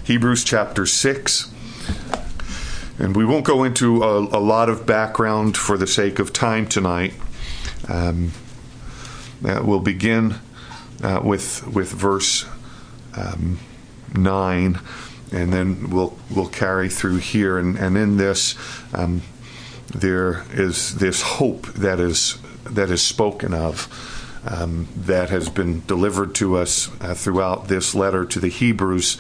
Hebrews chapter 6. And we won't go into a lot of background for the sake of time tonight. We'll begin with verse 9, and then we'll carry through here. And in this, there is this hope that is spoken of, that has been delivered to us throughout this letter to the Hebrews.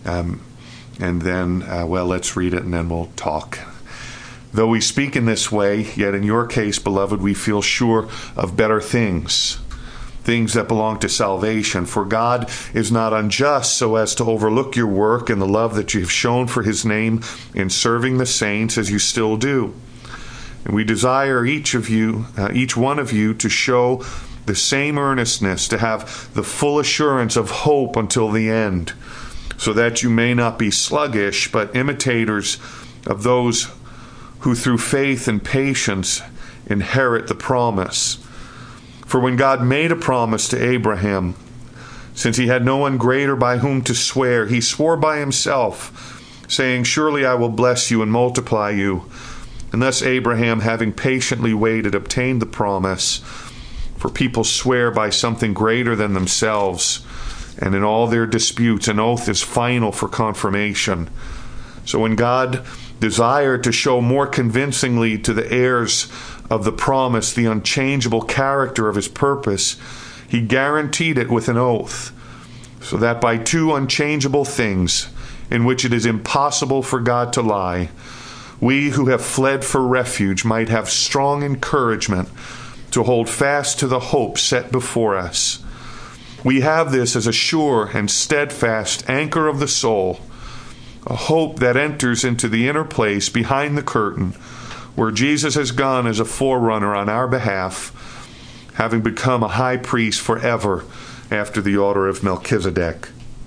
And then, let's read it and then we'll talk. Though we speak in this way, yet in your case, beloved, we feel sure of better things that belong to salvation. For God is not unjust so as to overlook your work and the love that you have shown for his name in serving the saints as you still do. And we desire each one of you, to show the same earnestness, to have the full assurance of hope until the end, so that you may not be sluggish, but imitators of those who through faith and patience inherit the promise. For when God made a promise to Abraham, since he had no one greater by whom to swear, he swore by himself, saying, "Surely I will bless you and multiply you." And thus Abraham, having patiently waited, obtained the promise. For people swear by something greater than themselves, and in all their disputes, an oath is final for confirmation. So when God desired to show more convincingly to the heirs of the promise the unchangeable character of his purpose, he guaranteed it with an oath, so that by two unchangeable things, in which it is impossible for God to lie, we who have fled for refuge might have strong encouragement to hold fast to the hope set before us. We have this as a sure and steadfast anchor of the soul, a hope that enters into the inner place behind the curtain, where Jesus has gone as a forerunner on our behalf, having become a high priest forever after the order of Melchizedek.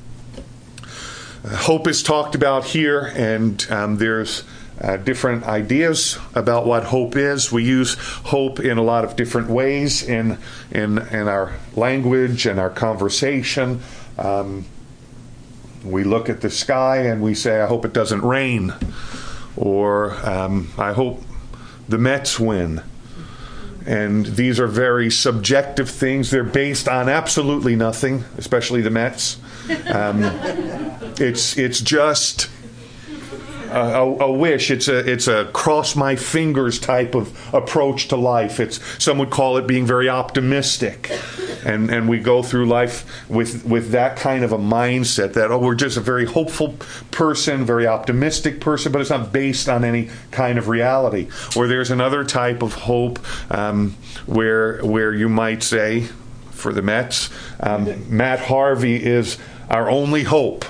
Hope is talked about here, and there's different ideas about what hope is. We use hope in a lot of different ways in our language and our conversation. We look at the sky and we say, "I hope it doesn't rain," or "I hope the Mets win." And these are very subjective things. They're based on absolutely nothing, especially the Mets. It's just a wish. It's a cross my fingers type of approach to life. Some would call it being very optimistic, and we go through life with that kind of a mindset that we're just a very hopeful person, very optimistic person, but it's not based on any kind of reality. Or there's another type of hope where you might say, for the Mets, Matt Harvey is our only hope.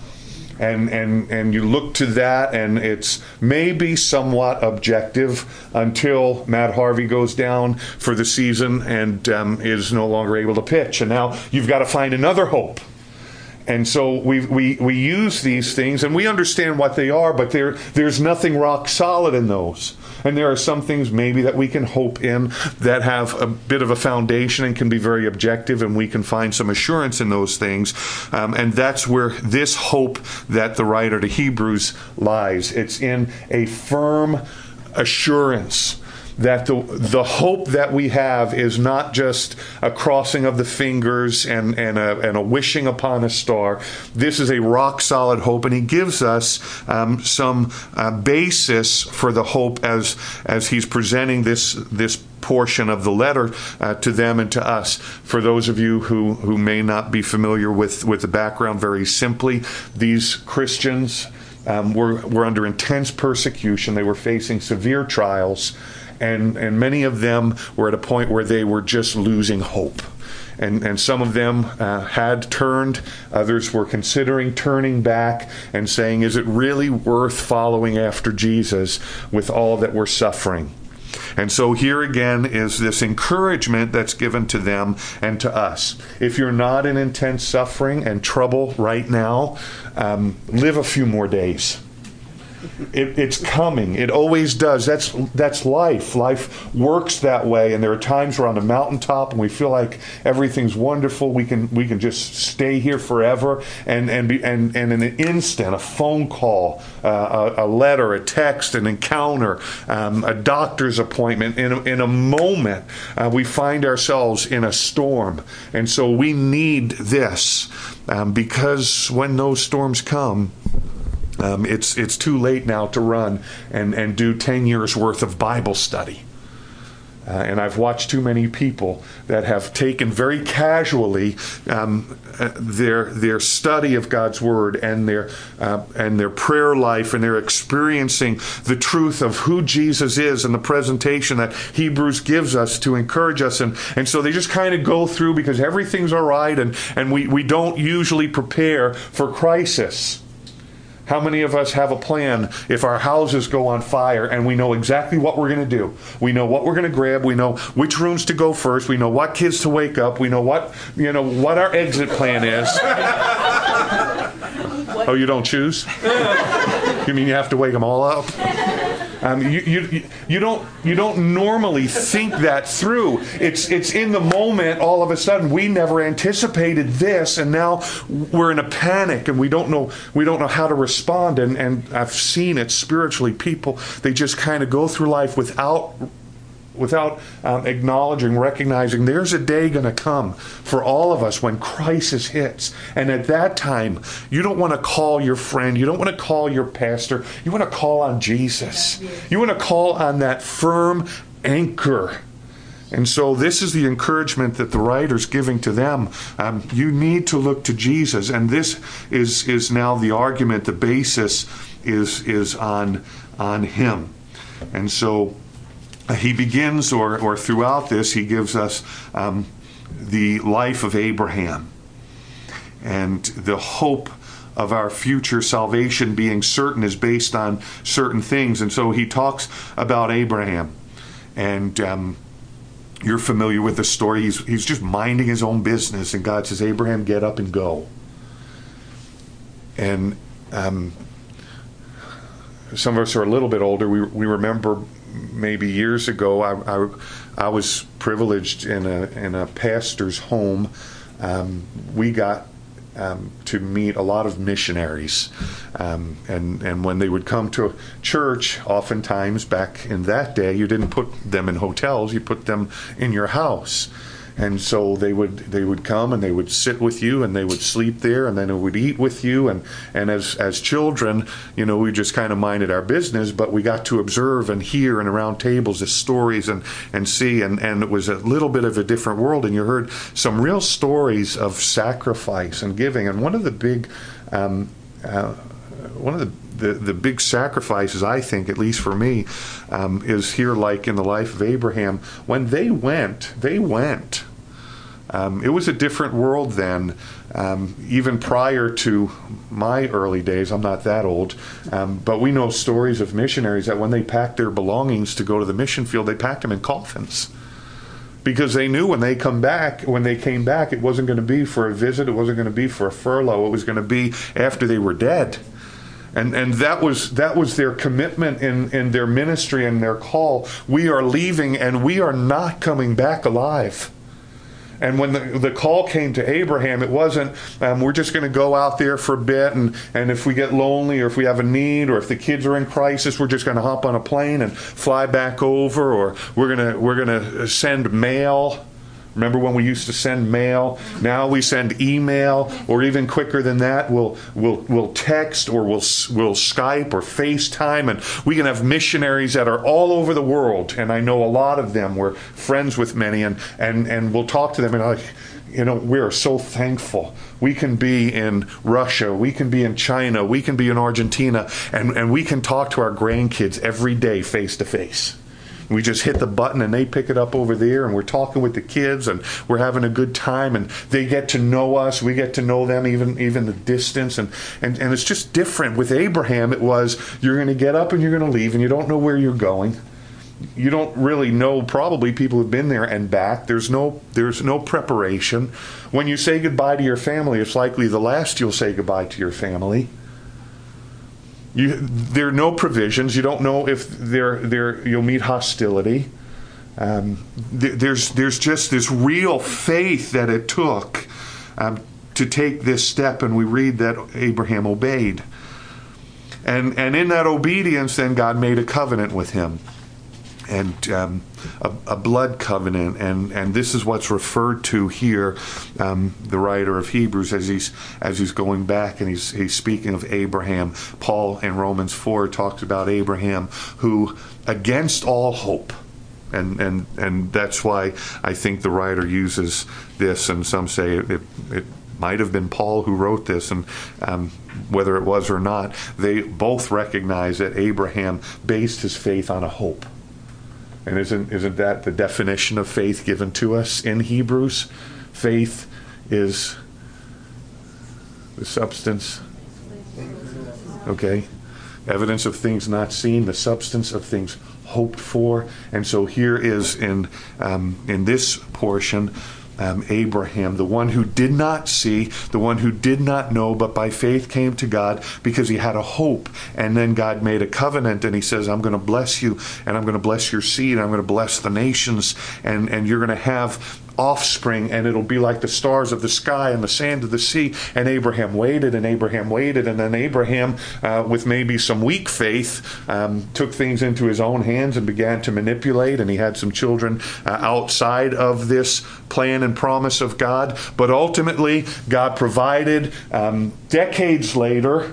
And you look to that, and it's maybe somewhat objective until Matt Harvey goes down for the season and is no longer able to pitch. And now you've got to find another hope. And so we use these things, and we understand what they are, but there's nothing rock solid in those. And there are some things maybe that we can hope in that have a bit of a foundation and can be very objective, and we can find some assurance in those things. And that's where this hope that the writer to Hebrews lies. It's in a firm assurance that the hope that we have is not just a crossing of the fingers and a wishing upon a star. This is a rock-solid hope, and he gives us some basis for the hope as he's presenting this portion of the letter to them and to us. For those of you who may not be familiar with the background, very simply, these Christians were under intense persecution. They were facing severe trials. And many of them were at a point where they were just losing hope. And some of them had turned. Others were considering turning back and saying, is it really worth following after Jesus with all that we're suffering? And so here again is this encouragement that's given to them and to us. If you're not in intense suffering and trouble right now, live a few more days. It's coming. It always does. That's life. Life works that way. And there are times we're on the mountaintop and we feel like everything's wonderful. We can just stay here forever. And in an instant, a phone call, a letter, a text, an encounter, a doctor's appointment. In a moment, we find ourselves in a storm. And so we need this because when those storms come, it's too late now to run and do 10 years worth of Bible study. And I've watched too many people that have taken very casually their study of God's Word and their prayer life, and they're experiencing the truth of who Jesus is and the presentation that Hebrews gives us to encourage us. And so they just kind of go through because everything's all right, and we don't usually prepare for crisis. How many of us have a plan if our houses go on fire and we know exactly what we're going to do? We know what we're going to grab. We know which rooms to go first. We know what kids to wake up. We know what our exit plan is. Oh, you don't choose? You mean you have to wake them all up? You don't normally think that through. It's in the moment. All of a sudden, we never anticipated this, and now we're in a panic, and we don't know how to respond. And I've seen it spiritually. People, they just kind of go through life without acknowledging, recognizing there's a day going to come for all of us when crisis hits. And at that time, you don't want to call your friend. You don't want to call your pastor. You want to call on Jesus. You want to call on that firm anchor. And so this is the encouragement that the writer's giving to them. You need to look to Jesus. And this is now the argument, the basis is on him. And so he begins, or throughout this, he gives us the life of Abraham and the hope of our future salvation being certain is based on certain things. And so he talks about Abraham, and you're familiar with the story. He's just minding his own business, and God says, Abraham, get up and go. And some of us are a little bit older. We remember maybe years ago, I was privileged in a pastor's home. We got to meet a lot of missionaries, and when they would come to church, oftentimes back in that day, you didn't put them in hotels; you put them in your house. And so they would come and they would sit with you and they would sleep there and then they would eat with you. And as children, we just kind of minded our business, but we got to observe and hear and around tables the stories and see. And it was a little bit of a different world. And you heard some real stories of sacrifice and giving. And one of the big the big sacrifices, I think, at least for me, is here, like in the life of Abraham. When they went. It was a different world then, even prior to my early days. I'm not that old, but we know stories of missionaries that when they packed their belongings to go to the mission field, they packed them in coffins. Because they knew when they came back, it wasn't going to be for a visit, it wasn't going to be for a furlough, it was going to be after they were dead. And that was their commitment in their ministry and their call. We are leaving and we are not coming back alive. And when the call came to Abraham, it wasn't, we're just going to go out there for a bit, and if we get lonely or if we have a need or if the kids are in crisis, we're just going to hop on a plane and fly back over, or we're going to send mail. Remember when we used to send mail? Now we send email, or even quicker than that, we'll text, or we'll Skype or FaceTime, and we can have missionaries that are all over the world. And I know a lot of them. We're friends with many, and we'll talk to them, and we are so thankful. We can be in Russia, we can be in China, we can be in Argentina, and we can talk to our grandkids every day face to face. We just hit the button and they pick it up over there, and we're talking with the kids and we're having a good time, and they get to know us, we get to know them, even the distance, and it's just different. With Abraham, it was, you're going to get up and you're going to leave, and you don't know where you're going. You don't really know. Probably people have been there and back. There's no preparation. When you say goodbye to your family, it's likely the last you'll say goodbye to your family. There are no provisions. You don't know if you'll meet hostility. There's just this real faith that it took to take this step, and we read that Abraham obeyed. And in that obedience, then God made a covenant with him, and a blood covenant, and this is what's referred to here. The writer of Hebrews, as he's going back and he's speaking of Abraham. Paul in Romans 4 talks about Abraham, who against all hope, and that's why I think the writer uses this, and some say it might have been Paul who wrote this, and whether it was or not, they both recognize that Abraham based his faith on a hope. And isn't that the definition of faith given to us in Hebrews? Faith is the substance. Okay. Evidence of things not seen, the substance of things hoped for. And so here is in this portion, Abraham, the one who did not see, the one who did not know, but by faith came to God because he had a hope. And then God made a covenant, and he says, I'm going to bless you, and I'm going to bless your seed, and I'm going to bless the nations, and you're going to have offspring, and it'll be like the stars of the sky and the sand of the sea. And Abraham waited, and Abraham waited, and then Abraham, with maybe some weak faith, took things into his own hands and began to manipulate, and he had some children outside of this plan and promise of God. But ultimately, God provided decades later,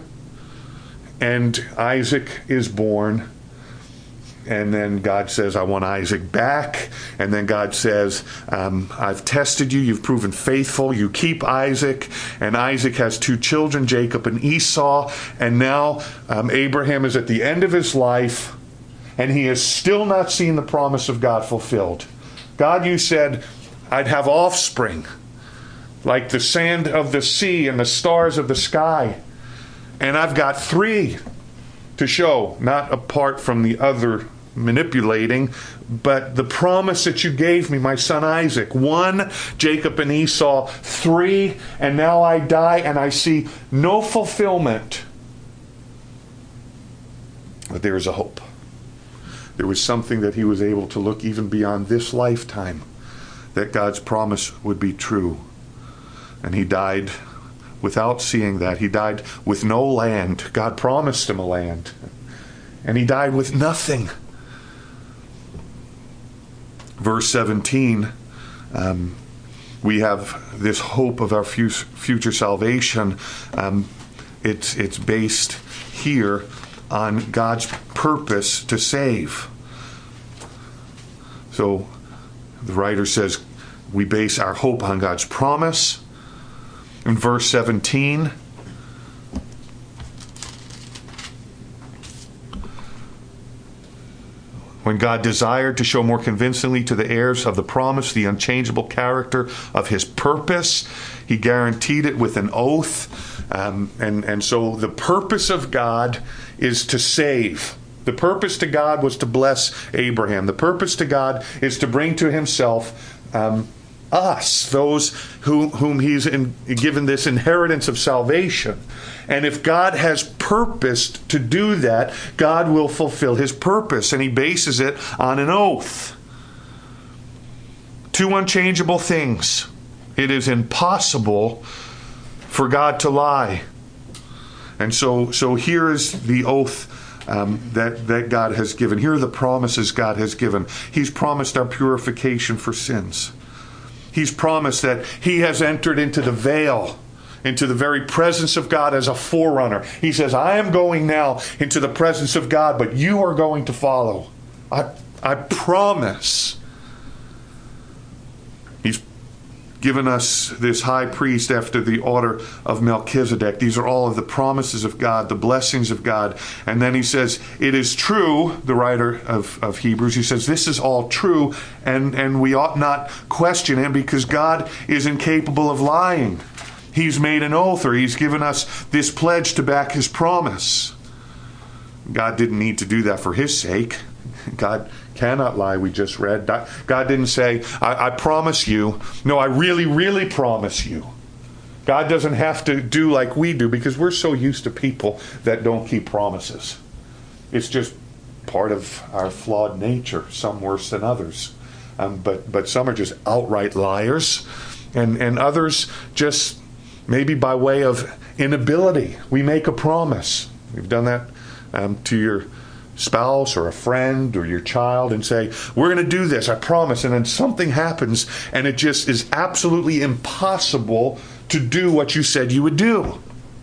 and Isaac is born. And then God says, I want Isaac back. And then God says, I've tested you. You've proven faithful. You keep Isaac. And Isaac has two children, Jacob and Esau. And now Abraham is at the end of his life, and he has still not seen the promise of God fulfilled. God, you said I'd have offspring like the sand of the sea and the stars of the sky. And I've got three to show, not apart from the other manipulating, but the promise that you gave me, my son Isaac. 1, Jacob and Esau. 3, and now I die and I see no fulfillment. But there is a hope. There was something that he was able to look even beyond this lifetime, that God's promise would be true. And he died without seeing that. He died with no land. God promised him a land. And he died with nothing. Verse 17, we have this hope of our future salvation. It's based here on God's purpose to save. So the writer says we base our hope on God's promise. In verse 17, when God desired to show more convincingly to the heirs of the promise the unchangeable character of his purpose, he guaranteed it with an oath. And so the purpose of God is to save. The purpose to God was to bless Abraham. The purpose to God is to bring to himself us, those whom he's given this inheritance of salvation. And if God has purposed to do that, God will fulfill his purpose, and he bases it on an oath. Two unchangeable things. It is impossible for God to lie. And so here is the oath that God has given. Here are the promises God has given. He's promised our purification for sins. He's promised that he has entered into the veil, into the very presence of God as a forerunner. He says, I am going now into the presence of God, but you are going to follow. I promise. He's given us this high priest after the order of Melchizedek. These are all of the promises of God, the blessings of God. And then he says, it is true, the writer of Hebrews, he says, this is all true, and we ought not question him because God is incapable of lying. He's made an oath, or he's given us this pledge to back his promise. God didn't need to do that for his sake. God cannot lie, we just read. God didn't say, I promise you. No, I really, really promise you. God doesn't have to do like we do, because we're so used to people that don't keep promises. It's just part of our flawed nature, some worse than others. But some are just outright liars, and others just maybe by way of inability. We make a promise. We've done that to your spouse or a friend or your child and say, we're going to do this, I promise. And then something happens and it just is absolutely impossible to do what you said you would do.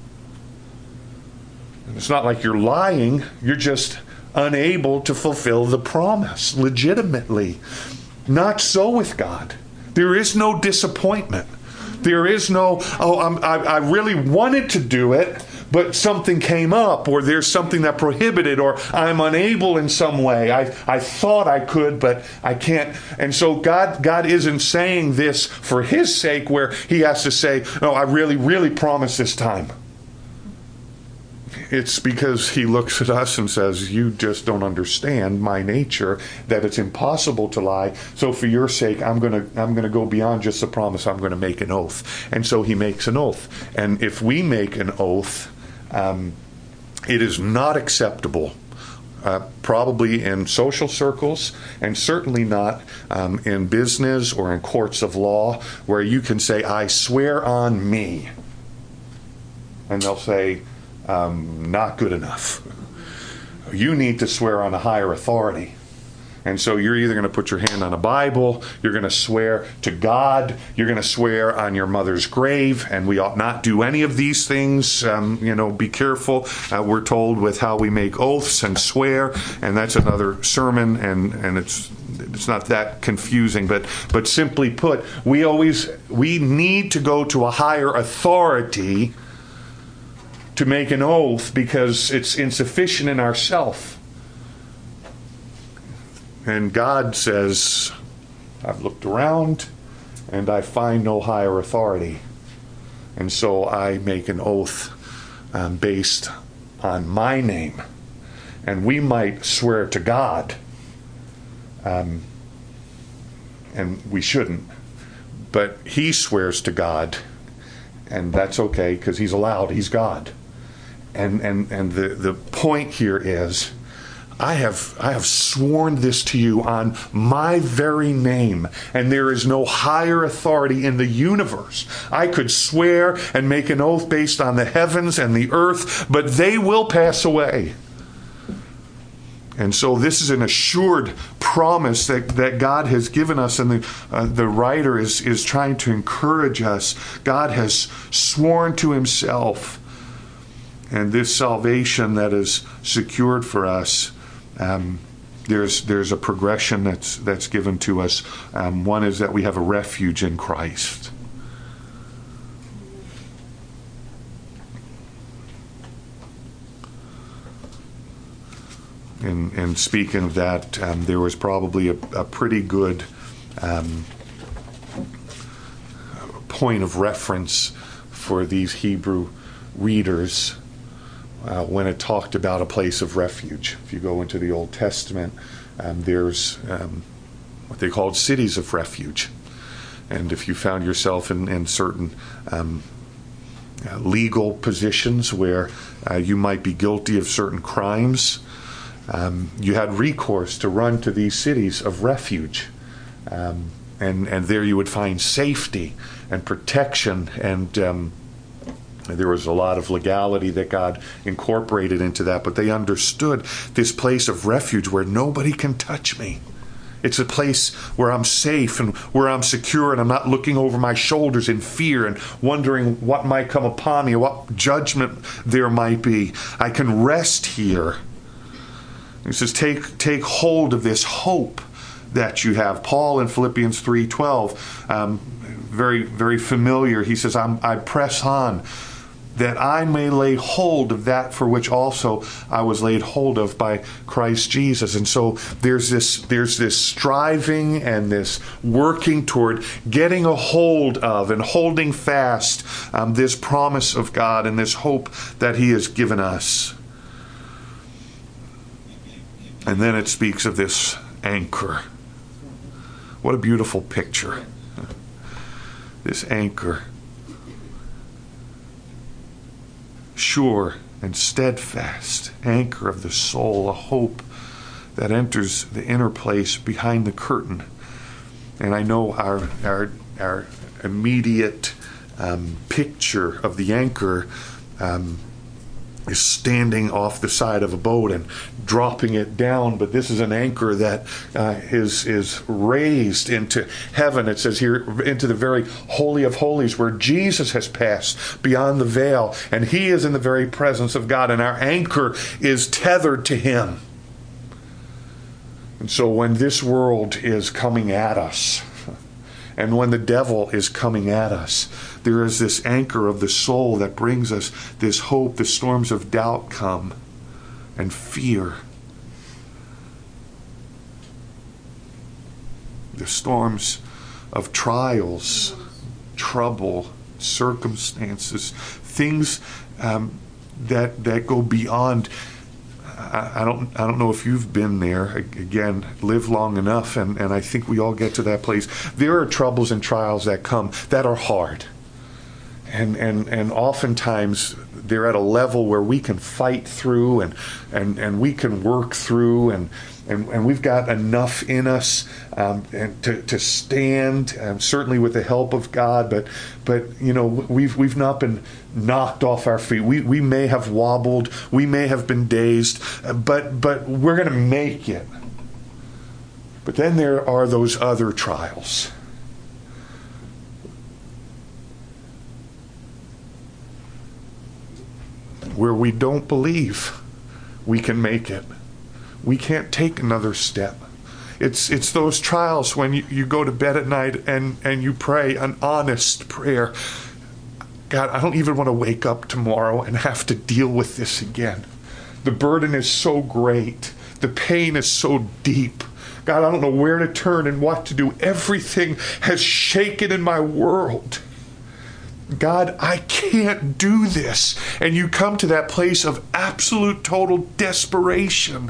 And it's not like you're lying. You're just unable to fulfill the promise legitimately. Not so with God. There is no disappointment. There is no, I really wanted to do it, but something came up, or there's something that prohibited, or I'm unable in some way. I thought I could, but I can't. And so God isn't saying this for his sake, where he has to say, no, I really, really promise this time. It's because he looks at us and says, you just don't understand my nature, that it's impossible to lie. So for your sake, I'm going to go beyond just a promise. I'm going to make an oath. And so he makes an oath. And if we make an oath, it is not acceptable, probably in social circles, and certainly not in business or in courts of law, where you can say, I swear on me. And they'll say, not good enough. You need to swear on a higher authority. And so you're either going to put your hand on a Bible, you're going to swear to God, you're going to swear on your mother's grave, and we ought not do any of these things. Be careful, we're told, with how we make oaths and swear, and that's another sermon, and it's not that confusing, but simply put, we need to go to a higher authority to make an oath, because it's insufficient in ourself. And God says, I've looked around and I find no higher authority. And so I make an oath based on my name. And we might swear to God, and we shouldn't. But he swears to God, and that's okay, because he's allowed. He's God. And the point here is, I have sworn this to you on my very name, and there is no higher authority in the universe. I could swear and make an oath based on the heavens and the earth, but they will pass away. And so this is an assured promise that God has given us, and the writer is trying to encourage us. God has sworn to himself, and this salvation that is secured for us, there's a progression that's given to us. One is that we have a refuge in Christ. And speaking of that, there was probably a pretty good point of reference for these Hebrew readers when it talked about a place of refuge. If you go into the Old Testament, there's what they called cities of refuge. And if you found yourself in certain legal positions where you might be guilty of certain crimes, you had recourse to run to these cities of refuge. And there you would find safety and protection, and there was a lot of legality that God incorporated into that, but they understood this place of refuge where nobody can touch me. It's a place where I'm safe and where I'm secure, and I'm not looking over my shoulders in fear and wondering what might come upon me, what judgment there might be. I can rest here. He says, take hold of this hope that you have. Paul in Philippians 3:12, very, very familiar. He says, I press on, that I may lay hold of that for which also I was laid hold of by Christ Jesus. And so there's this striving and this working toward getting a hold of and holding fast this promise of God and this hope that he has given us. And then it speaks of this anchor. What a beautiful picture. This anchor. sure and steadfast anchor of the soul, a hope that enters the inner place behind the curtain. And I know our immediate picture of the anchor is standing off the side of a boat and dropping it down, but this is an anchor that is raised into heaven. It says here, into the very holy of holies, where Jesus has passed beyond the veil, and he is in the very presence of God, and our anchor is tethered to him. And so when this world is coming at us, and when the devil is coming at us, there is this anchor of the soul that brings us this hope. The storms of doubt come, and fear. The storms of trials, trouble, circumstances, things that go beyond. I don't know if you've been there. Again, live long enough, and I think we all get to that place. There are troubles and trials that come that are hard. And oftentimes they're at a level where we can fight through and we can work through and we've got enough in us and to stand, certainly with the help of God, but you know, we've not been knocked off our feet. We may have wobbled, we may have been dazed, but we're going to make it. But then there are those other trials. Where we don't believe we can make it. We can't take another step. It's those trials when you go to bed at night and you pray an honest prayer. God, I don't even want to wake up tomorrow and have to deal with this again. The burden is so great. The pain is so deep. God, I don't know where to turn and what to do. Everything has shaken in my world. God, I can't do this. And you come to that place of absolute, total desperation.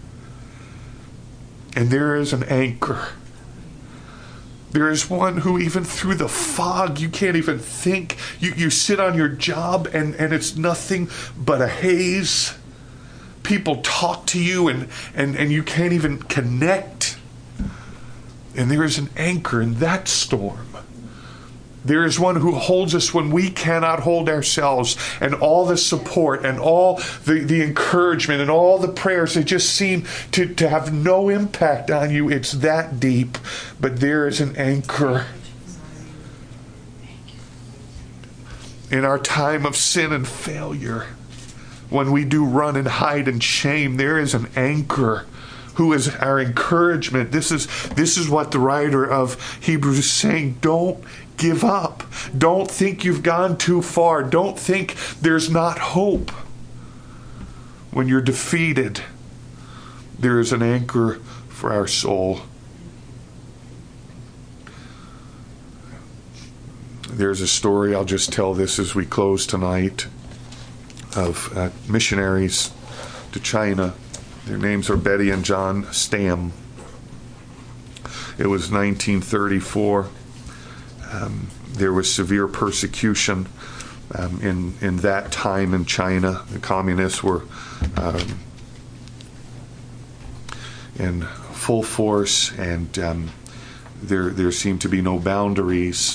And there is an anchor. There is one who even through the fog, you can't even think. You sit on your job and it's nothing but a haze. People talk to you and you can't even connect. And there is an anchor in that storm. There is one who holds us when we cannot hold ourselves, and all the support and all the encouragement and all the prayers, they just seem to have no impact on you. It's that deep. But there is an anchor. In our time of sin and failure, when we do run and hide in shame, there is an anchor who is our encouragement. This is what the writer of Hebrews is saying. Don't give up. Don't think you've gone too far. Don't think there's not hope. When you're defeated, there is an anchor for our soul. There's a story, I'll just tell this as we close tonight, of missionaries to China. Their names are Betty and John Stam. It was 1934. There was severe persecution in that time in China. The communists were in full force, and there seemed to be no boundaries.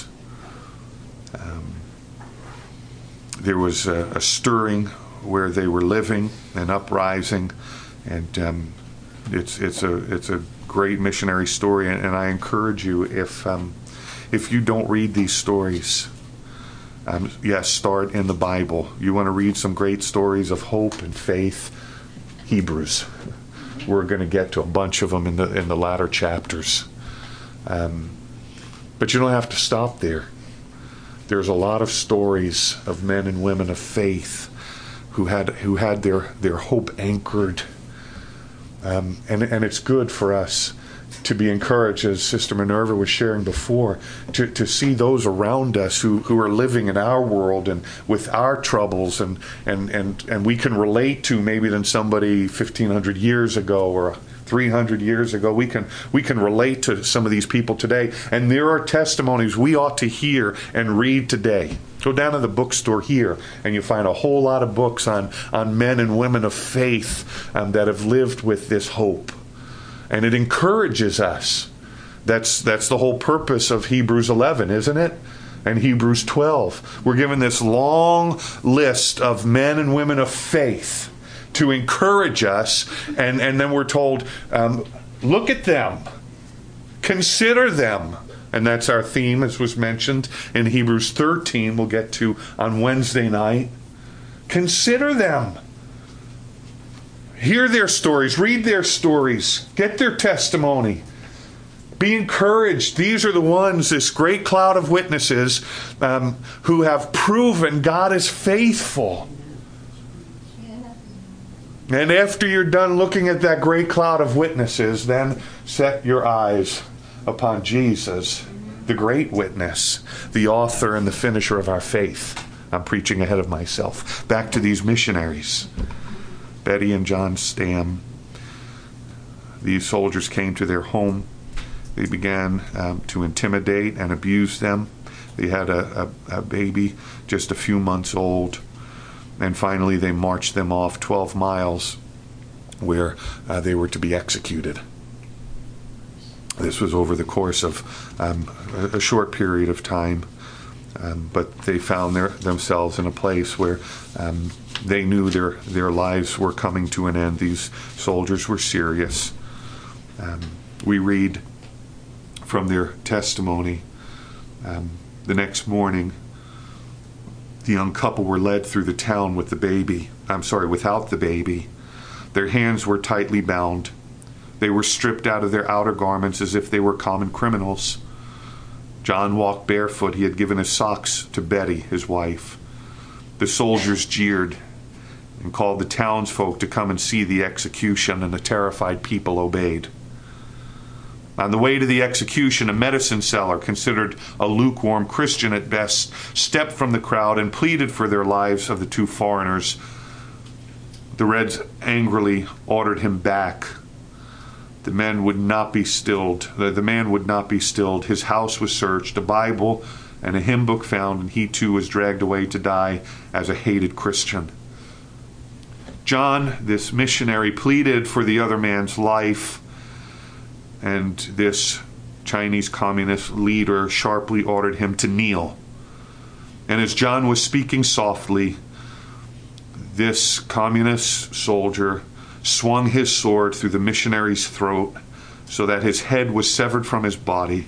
There was a stirring where they were living, an uprising, and it's a great missionary story. And I encourage you, if you don't read these stories, yes, start in the Bible. You want to read some great stories of hope and faith, Hebrews. We're going to get to a bunch of them in the latter chapters. But you don't have to stop there. There's a lot of stories of men and women of faith who had their hope anchored. And it's good for us to be encouraged, as Sister Minerva was sharing before, to see those around us who are living in our world and with our troubles, and we can relate to maybe than somebody 1,500 years ago or 300 years ago. We can relate to some of these people today, and there are testimonies we ought to hear and read today. Go down to the bookstore here, and you find a whole lot of books on men and women of faith that have lived with this hope. And it encourages us. That's the whole purpose of Hebrews 11, isn't it? And Hebrews 12. We're given this long list of men and women of faith to encourage us. And then we're told, look at them. Consider them. And that's our theme, as was mentioned in Hebrews 13, we'll get to on Wednesday night. Consider them. Hear their stories. Read their stories. Get their testimony. Be encouraged. These are the ones, this great cloud of witnesses, who have proven God is faithful. And after you're done looking at that great cloud of witnesses, then set your eyes upon Jesus, the great witness, the author and the finisher of our faith. I'm preaching ahead of myself. Back to these missionaries. Betty and John Stam. These soldiers came to their home. They began to intimidate and abuse them. They had a baby just a few months old. And finally they marched them off 12 miles where they were to be executed. This was over the course of a short period of time. But they found themselves in a place where they knew their lives were coming to an end. These soldiers were serious. We read from their testimony. The next morning, the young couple were led through the town without the baby. Their hands were tightly bound. They were stripped out of their outer garments as if they were common criminals. John walked barefoot. He had given his socks to Betty, his wife. The soldiers jeered and called the townsfolk to come and see the execution, and the terrified people obeyed. On the way to the execution, a medicine seller, considered a lukewarm Christian at best, stepped from the crowd and pleaded for their lives of the two foreigners. The Reds angrily ordered him back. The man would not be stilled. His house was searched, a Bible and a hymn book found, and he too was dragged away to die as a hated Christian. John, this missionary, pleaded for the other man's life, and this Chinese communist leader sharply ordered him to kneel. And as John was speaking softly, this communist soldier swung his sword through the missionary's throat so that his head was severed from his body.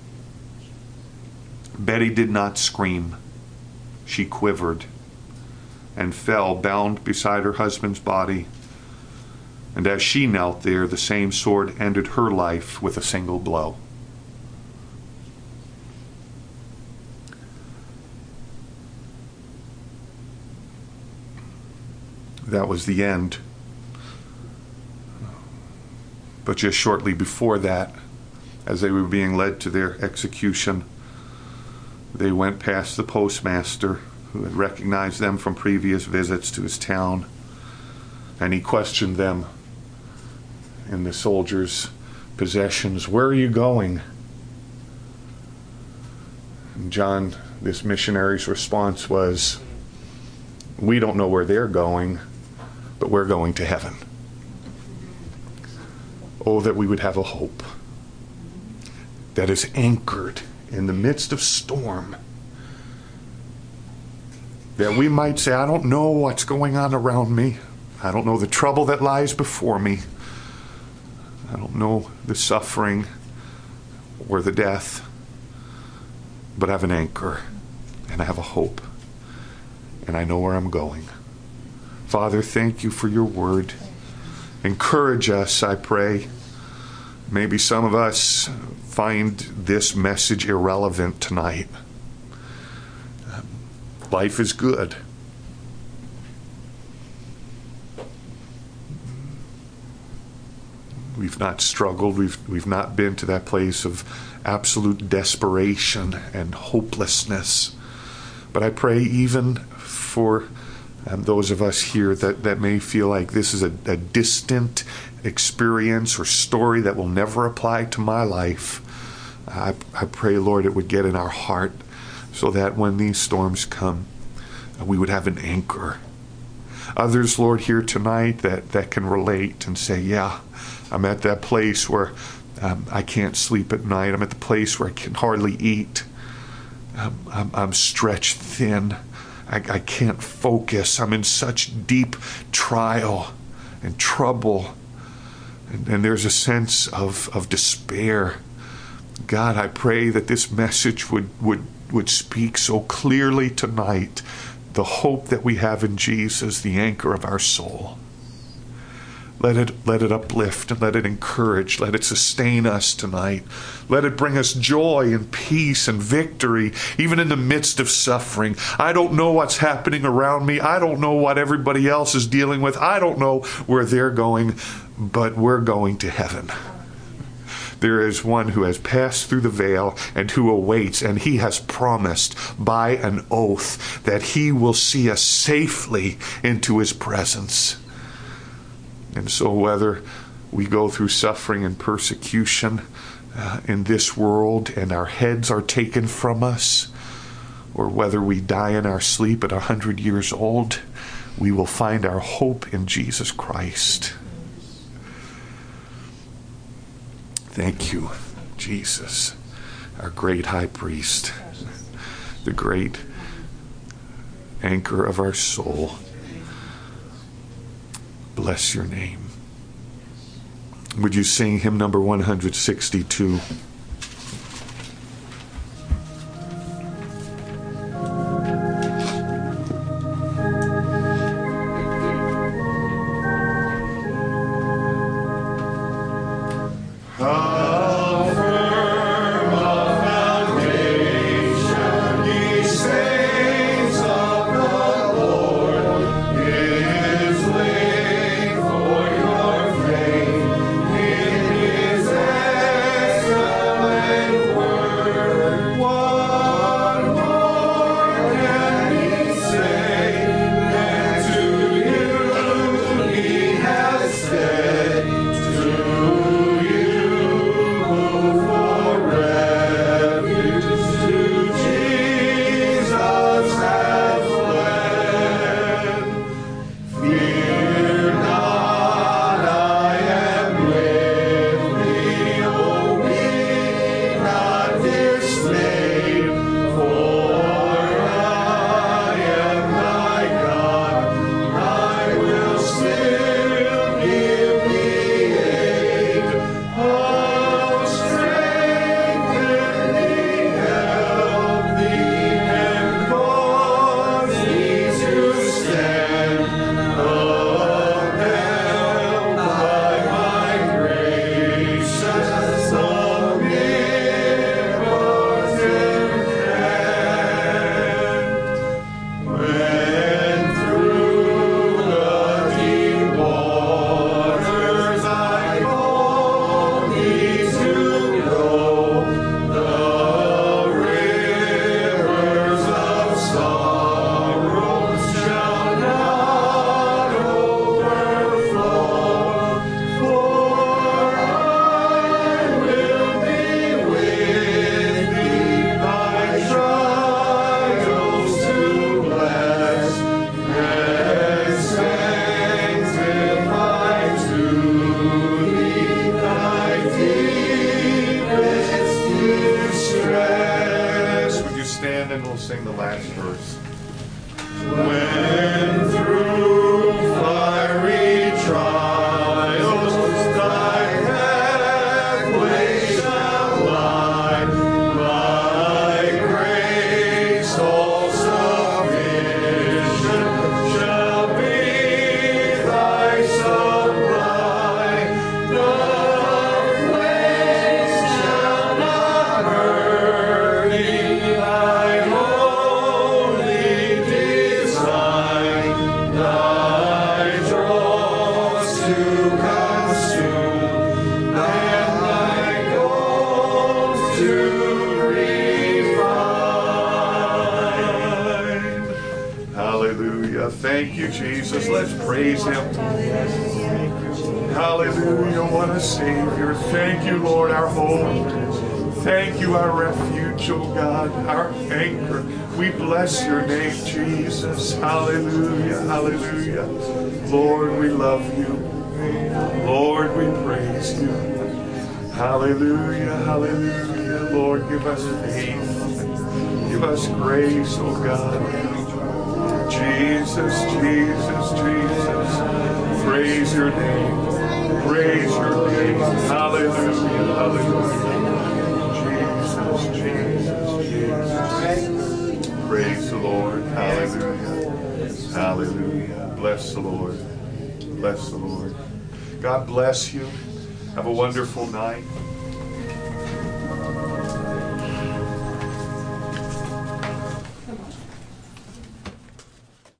Betty did not scream. She quivered and fell bound beside her husband's body. And as she knelt there, the same sword ended her life with a single blow. That was the end. But just shortly before that, as they were being led to their execution, they went past the postmaster who had recognized them from previous visits to his town, and he questioned them in the soldiers' possessions. Where are you going? And John, this missionary's response was, we don't know where they're going, but we're going to heaven. Oh, that we would have a hope that is anchored in the midst of storm. That we might say, I don't know what's going on around me. I don't know the trouble that lies before me. I don't know the suffering or the death. But I have an anchor and I have a hope. And I know where I'm going. Father, thank you for your word. Encourage us, I pray. Maybe some of us find this message irrelevant tonight. Life is good. We've not struggled. We've not been to that place of absolute desperation and hopelessness. But I pray even for those of us here that may feel like this is a distant experience or story that will never apply to my life. I pray, Lord, it would get in our heart so that when these storms come, we would have an anchor. Others, Lord, here tonight that can relate and say, yeah, I'm at that place where I can't sleep at night. I'm at the place where I can hardly eat. I'm stretched thin. I can't focus. I'm in such deep trial and trouble. And there's a sense of despair. God, I pray that this message would speak so clearly tonight the hope that we have in Jesus, the anchor of our soul. Let it uplift and let it encourage. Let it sustain us tonight. Let it bring us joy and peace and victory, even in the midst of suffering. I don't know what's happening around me. I don't know what everybody else is dealing with. I don't know where they're going, but we're going to heaven. There is one who has passed through the veil and who awaits, and he has promised by an oath that he will see us safely into his presence. And so whether we go through suffering and persecution in this world and our heads are taken from us, or whether we die in our sleep at 100 years old, we will find our hope in Jesus Christ. Thank you, Jesus, our great high priest, the great anchor of our soul. Bless your name. Would you sing hymn number 162? Sing the last verse. When through fiery trials thy pathway shall lie, my grace all sufficient shall be thy supply. The flames shall not burn thee, thy Thank you, Jesus. Let's praise him. Hallelujah. What a Savior. Thank you, Lord, our hope. Thank you, our refuge, oh God, our anchor. We bless your name, Jesus. Hallelujah, hallelujah. Lord, we love you. Lord, we praise you. Hallelujah, hallelujah. Lord, give us faith. Give us grace, oh God. Jesus, Jesus, Jesus. Praise your name. Praise your name. Hallelujah, hallelujah. Jesus, Jesus, Jesus. Praise the Lord. Hallelujah. Hallelujah. Bless the Lord. Bless the Lord. God bless you. Have a wonderful night.